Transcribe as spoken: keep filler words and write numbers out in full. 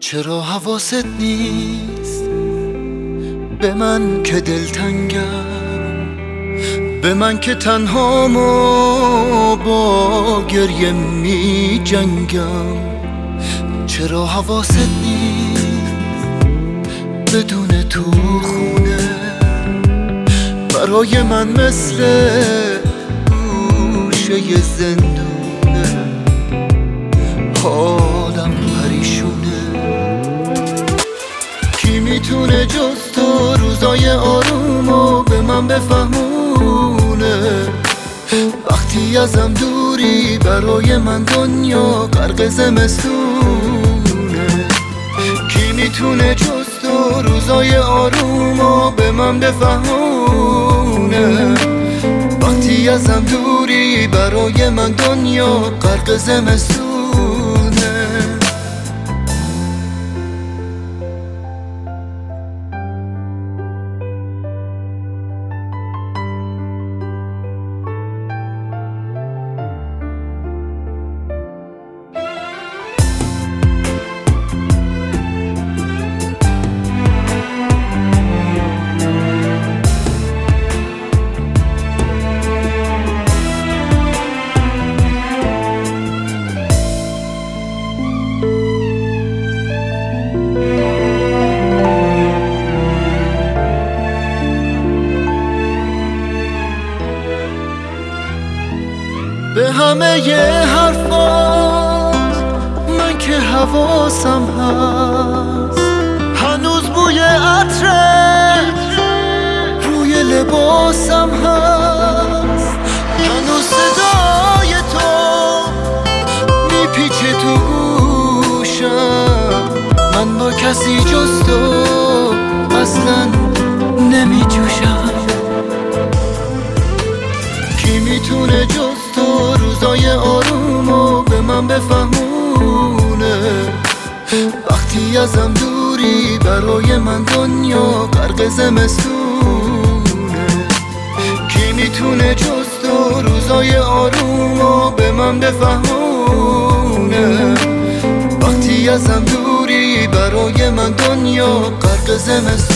چرا حواست نیست به من که دلتنگم، به من که تنهامو با گریه می جنگم. چرا حواست نیست بدون تو خونه برای من مثل گوشه زندونه، حالم پریشونه. کی میتونه جز تو روزای آرومو به من بفهمونه؟ وقتی ازم دوری برای من دنیا غرق زمستونه. کی میتونه جز تو روزای آرومو به من بفهمونه؟ وقتی ازم دوری برای من دنیا غرق زمستونه. به همه ی حرفات من که حواسم هست، هنوز بوی عطرت روی لباسم هست، هنوز صدای تو میپیچه تو گوشم. من با کسی جز تو اصلا نمیجوشم. کی میتونه جز تو روزای آرومو به من بفهمونه؟ وقتی ازم دوری برای من دنیا غرق زمستونه. کی میتونه جز تو روزای آرومو به من بفهمونه؟ وقتی ازم دوری برای من دنیا غرق زمستونه.